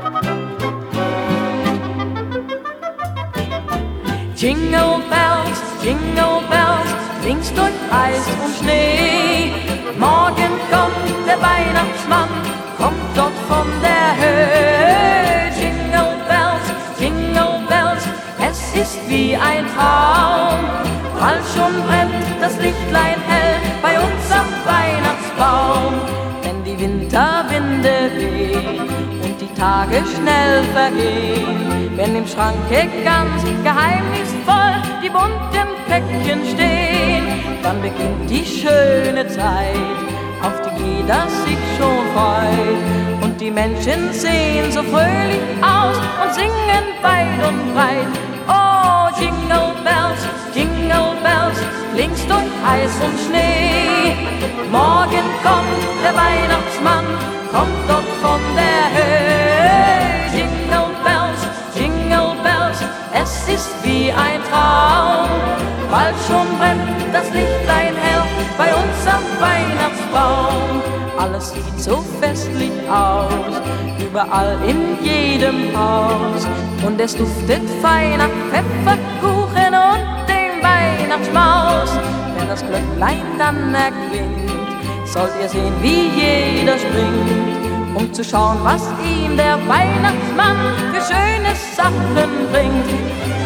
Jingle Bells, links durch Eis und Schnee. Morgen kommt der Weihnachtsmann, kommt dort von der Höhe. Jingle Bells, es ist wie ein Traum. Bald schon brennt das Lichtlein hell bei uns am Weihnachtsbaum. Wenn die Winterwinde wehen und die Tage schnell vergehen, wenn im Schranke ganz geheimnisvoll die bunten Päckchen stehen, dann beginnt die schöne Zeit, auf die jeder sich schon freut. Und die Menschen sehen so fröhlich aus und singen weit und breit. Oh, Jingle Bells, links durch Eis und Schnee. Morgen kommt der Weihnachtsmann, kommt dort von der Höhe. Jingle Bells, es ist wie ein Traum. Bald schon brennt das Lichtlein hell bei uns am Weihnachtsbaum. Alles sieht so festlich aus, überall in jedem Haus. Und es duftet fein nach Pfefferkuchen und dem Weihnachtsmaus. Wenn das Glöcklein dann erklingt, sollt ihr sehen, wie jeder springt, um zu schauen, was ihm der Weihnachtsmann für schöne Sachen bringt.